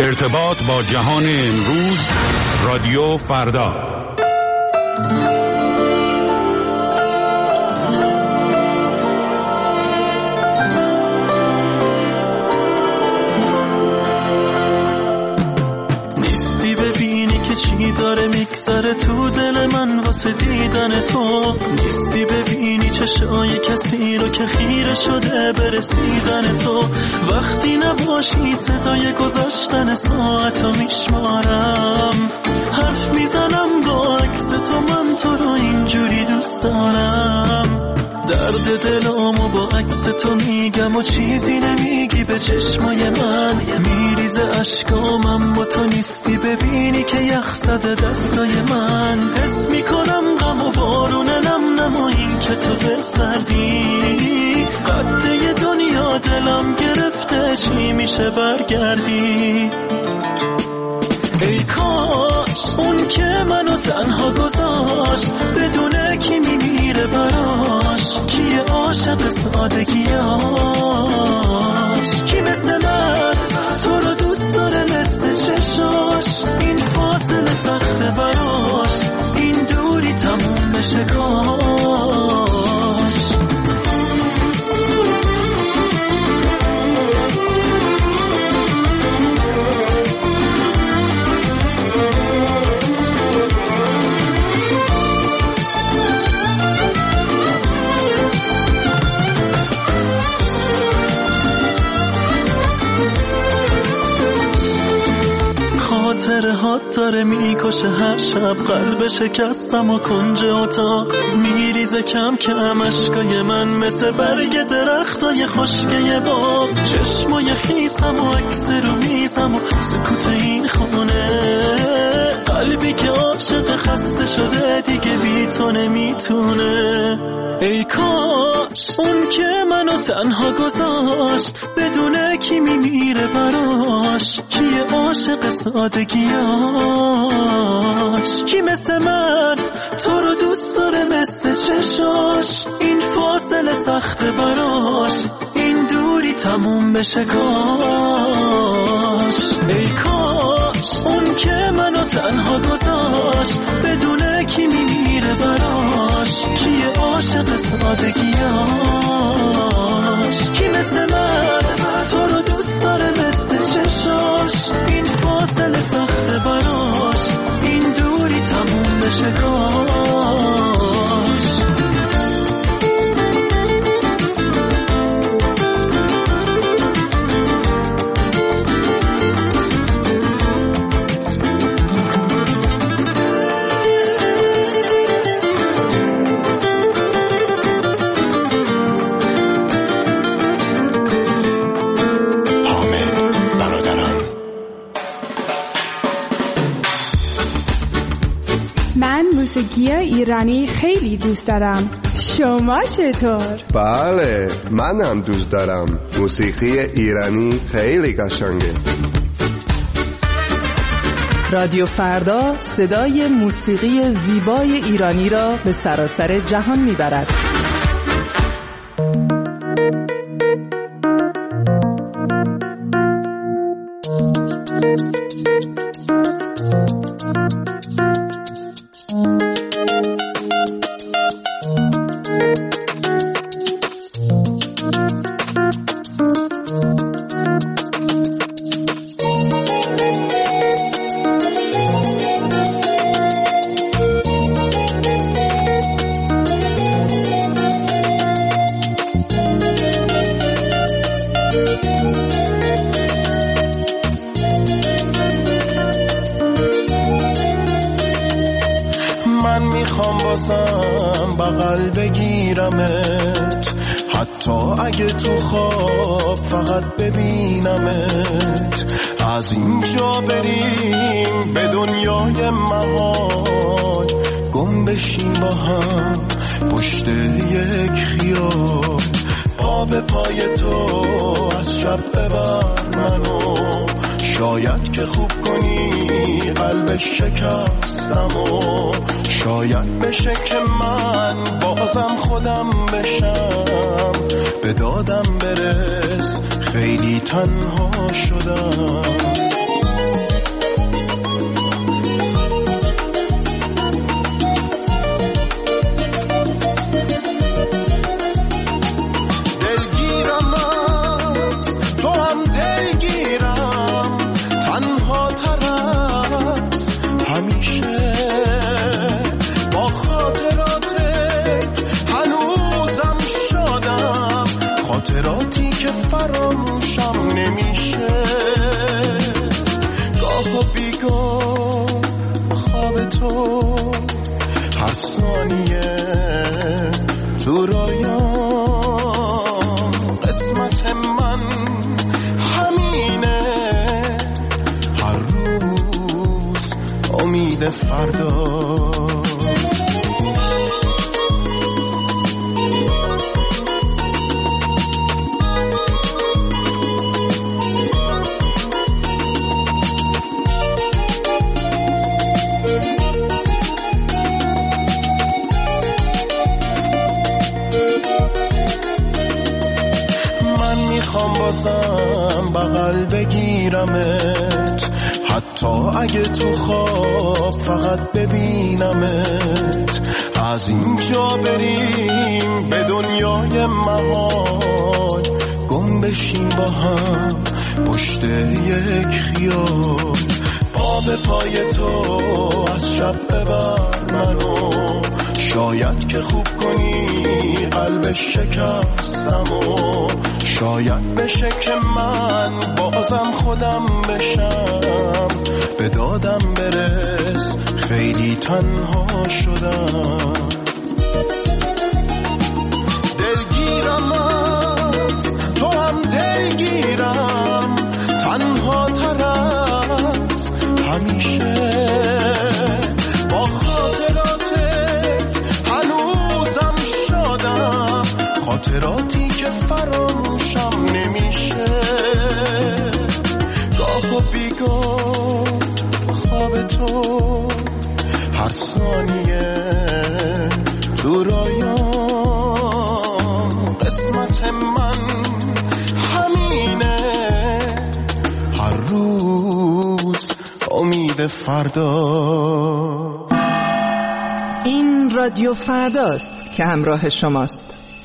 ارتباط با جهان امروز، رادیو فردا. نیستی ببینی که چی داره میگذره تو دل من واسه دیدن تو، نیستی ببینی چشای کسی رو که خیره شده برسیدن تو. وقتی نباشی صدای گذشتن ساعتو میشمارم، حرف میزنم با عکس تو، من تو رو اینجوری دوست دارم. درد دلامو با عکس تو میگم و چیزی نمیگی به چشمای من، میریزه اشکامم با تو نیستی ببینی که یخ زده دستای من. حس میکنم غم و بارون نم و این که تو بسردی، قده دنیا دلم گرفته چی میشه برگردی. ای کاش اون که منو تنها گذاشت بدونه کی میمیره براش، کی عاشق سادگیاش، کی مثل من تو رو دوست داره مثل چشاش. این فاصله سخته براش، این دوری تموم بشه کاش. خاطرهات داره میکشه هر شب، قلب شکستم و کنج اتاق میریزه کم کم اشکای من مثل برگ درختای خشکه باغ. چشمای خیسم و عکس رو میزم و سکوت این خونه، قلبی که عاشق خسته شده دیگه بی تو نمیتونه. ای کاش اون که منو تنها گذاشت بدونه کی میمیره براش، کی عاشق سادگیاش، کی مثل من تو رو دوست داره مثل چشاش. این فاصله سخته براش، این دوری تموم بشه کاش. ای کاش اون که منو تنها گذاشت بدونه کی میمیره براش، کی عاشق سادگیاش، کی مثل من تو رو دوست داره مثل چشاش. این فاصله سخته براش، این دوری تموم بشه کاش. موسیقی ایرانی خیلی دوست دارم. شما چطور؟ بله، منم دوست دارم. موسیقی ایرانی خیلی قشنگه. رادیو فردا صدای موسیقی زیبای ایرانی را به سراسر جهان میبرد. من میخوام بازم بغل بگیرمت، حتی اگه تو خواب فقط ببینمت. از اینجا بریم به دنیای محال، گم بشیم با هم پشت یک خیال. پا به پای تو از شب ببر منو، شاید که خوب کنی قلب شکستم و شاید بشه که من بازم خودم بشم. به دادم برس خیلی تنها شدم. امید فردا. میخوام بازم بغل بگیرمت، حتی اگه تو خواب فقط ببینمت. از اینجا بریم به دنیای محال، گم بشیم با هم پشت یک خیال. پا به پای تو از شب ببر منو، شاید که خوب کنی قلب شکستمو. شاید بشه که من بازم خودم بشم، به دادم برس خیلی تنها شدم. دلگیرم از تو هم دلگیرم، تنها تر از همیشه. با خاطراتت هنوزم شادم، خاطراتی که فراموشم نمیشه. گاه و بیگاه خواب تو هر ثانیه تو رایام. قسمت من همینه، هر روز امید فردا. این رادیو فرداست که همراه شماست.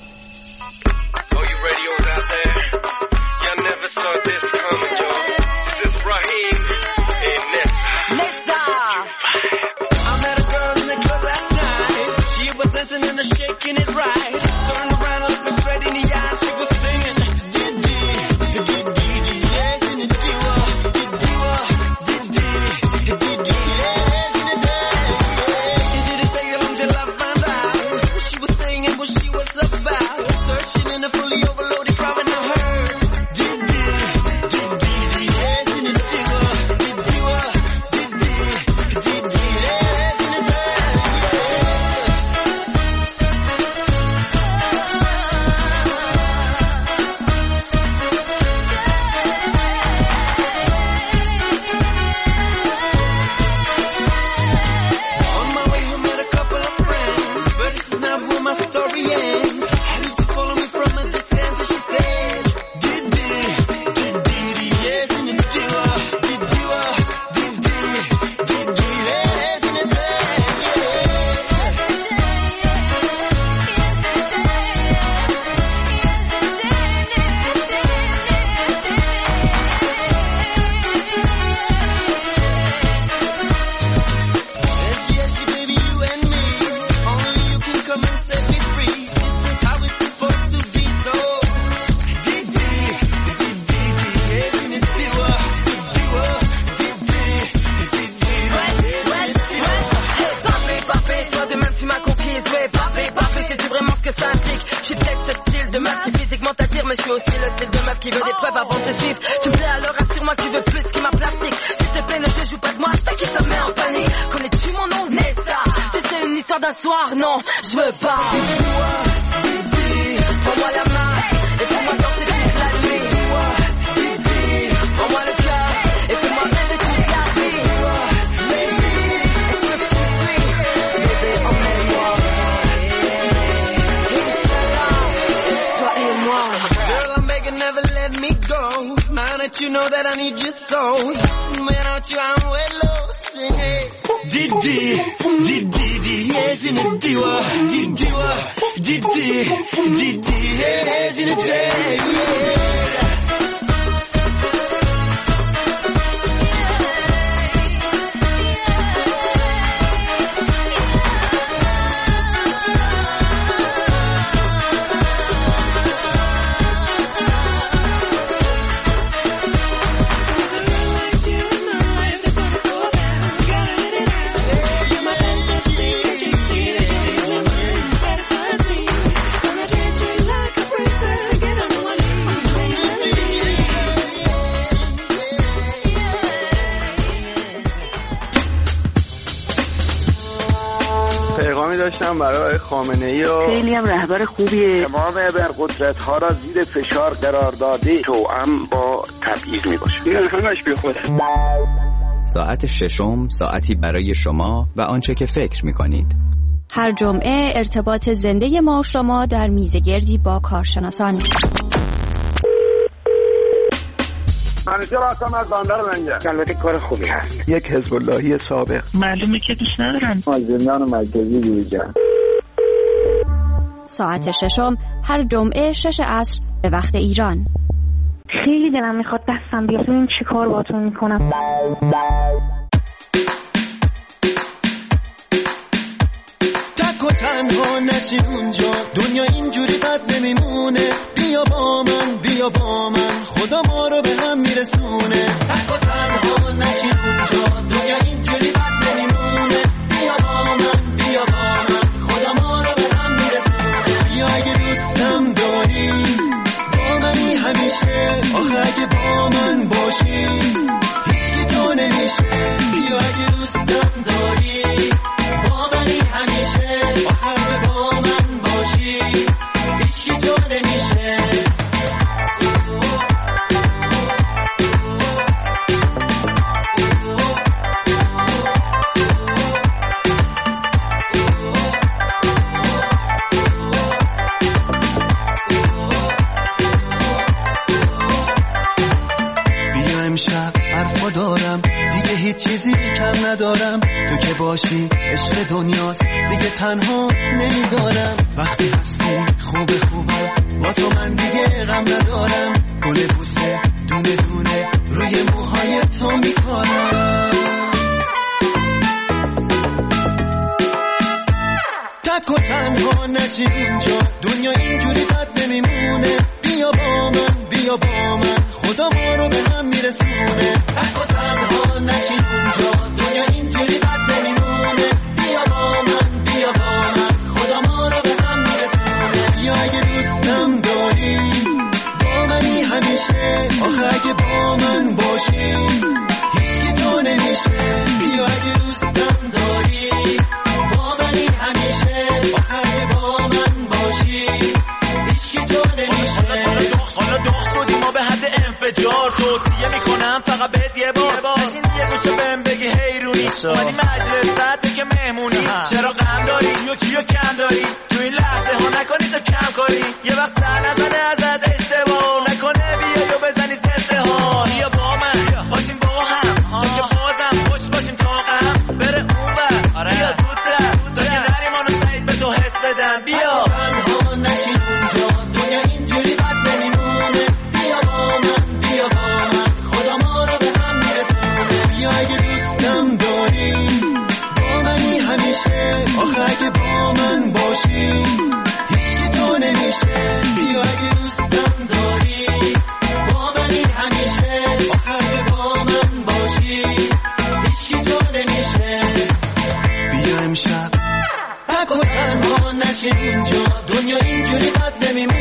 Non, je veux pas. Prends-moi la main et fais-moi danser toute la nuit. Prends-moi le cœur et fais-moi rêver toute la vie. Est-ce que tu suis, bébé, emmène-moi. Toi et moi. Girl, I'm begging, never let me go. Now that you know that I need you so. Without you, I'm well lost. Sing it. Didi, Didi, yes in a diwa, Didiwa, Didi, Didi, yes in a day, پیامی داشتم برای خامنه‌ای و خیلی هم رهبر خوبیه. تمام ابرقدرت‌ها را زیر فشار قرار داده، توأم با تبعیض میباشه. این همش بیخوده. ساعت ششم، ساعتی برای شما و آنچه که فکر می‌کنید. هر جمعه ارتباط زنده ما و شما در میزگردی با کارشناسان. همیشه راستم از بندر منگه. البته کار خوبی هست. یک حزب اللهی سابق. معلومه که دوست ندارن. مازندران مرکزی بیرجن. ساعت ششم هر جمعه 6 عصر به وقت ایران. خیلی دلم میخواد دستم بیاد ببین چی کار باهاتون میکنم. تک و تنها نشین اونجا، دنیا اینجوری بد نمیمونه. بیا با من، بیا با من، خدا ما رو به هم میرسونه. تک و تنها نشین اونجا، دنیا اینجوری بد نمیمونه. بیا با من، بیا با من، خدا ما رو به هم میرسونه. بیا اگه دوستم داری با منی همیشه، آخه اگه با من باشی هیچی تو نمیشه. بیا اگه دوستم داری با منی همیشه، آخه اگه با من باشی هیچی تو نمیشه. دارم دیگه هیچ چیزی کم ندارم، تو که باشی عشق دنیاست دیگه تنها نمیذارم. وقتی هستی خوبم با تو من دیگه غم ندارم. گل بوسه دونه دونه روی موهای تو میکارم. تک و تنها نشین اونجا، دنیا اینجوری بد نمیمونه. بیا با من، بیا با من، خدا ما رو به هم میرسونه. تک و تنها نشین اونجا، دنیا اینجوری بد نمیمونه. بیا با من، بیا با من، خدا ما رو به هم میرسونه. بیا اگه دوستم داری با منی همیشه، آخه اگه با من باشی هیچی تو نمیشه. بیا اگه دوستم داری با منی همیشه، آخه اگه با من باشی هیچی تو نمیشه. حالا دخ شدیم ما به حد انفجار، توصیه میکنم فقط بهت یه بار از این یه گوشه بهم بگی حیرونی. اومدی مجلست بگه مهمونی، چرا غم داری یا چیو کم داری؟ تو این لحظه ها نکنی تو کم کاری، یه وقت سر نزنه ازت اشتباه نکنه. بیا یا بزنی زنده ها، بیا با من باشیم با هم، تو که بازم خوش باشیم تا غم بره اون بر. بیا زودتر تا که نریمانو سعید به تو حس بدم. بیا تنها نشین اونجا، دنیا اینجوری بد نمیمونه. بیا با من، بیا با من، خدا ما رو به هم میرسونه. بیا اگه دوستم داری با منی همیشه، آخه اگه با من باشی هیچی تو نمیشه. بیا اگه دوستم داری با منی همیشه، آخه اگه با من باشی هیچی تو نمیشه. بیا امشب تک و تنها نشین اونجا، دنیا اینجوری بد نمیمونه.